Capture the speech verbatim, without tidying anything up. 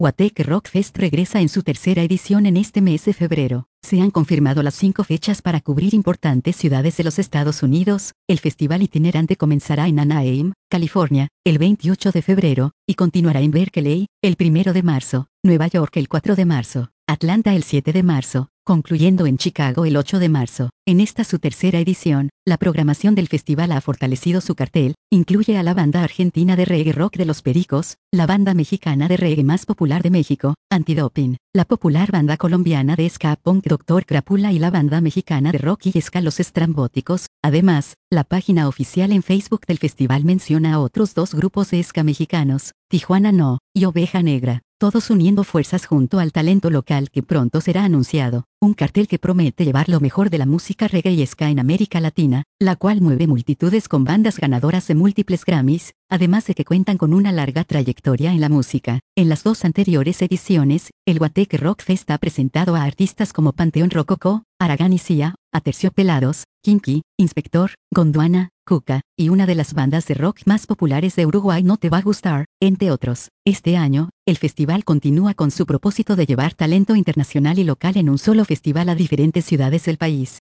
Guateque Rock Fest regresa en su tercera edición en este mes de febrero. Se han confirmado las cinco fechas para cubrir importantes ciudades de los Estados Unidos. El festival itinerante comenzará en Anaheim, California, el veintiocho de febrero, y continuará en Berkeley, el primero de marzo, Nueva York el cuatro de marzo, Atlanta el siete de marzo, concluyendo en Chicago el ocho de marzo. En esta su tercera edición, la programación del festival ha fortalecido su cartel, incluye a la banda argentina de reggae rock de Los Pericos, la banda mexicana de reggae más popular de México, Antidoping, la popular banda colombiana de ska punk Doctor Crápula y la banda mexicana de rock y ska Los Estrambóticos. Además, la página oficial en Facebook del festival menciona a otros dos grupos de ska mexicanos, Tijuana No y Oveja Negra, todos uniendo fuerzas junto al talento local que pronto será anunciado. Un cartel que promete llevar lo mejor de la música reggae y ska en América Latina, la cual mueve multitudes con bandas ganadoras de múltiples Grammys, además de que cuentan con una larga trayectoria en la música. En las dos anteriores ediciones, el Guateque Rock Fest ha presentado a artistas como Panteón Rococó, Aragán y Sia, Aterciopelados, Kinky, Inspector, Gondwana, Cuca, y una de las bandas de rock más populares de Uruguay No Te Va a Gustar, entre otros. Este año, el festival continúa con su propósito de llevar talento internacional y local en un solo festival a diferentes ciudades del país.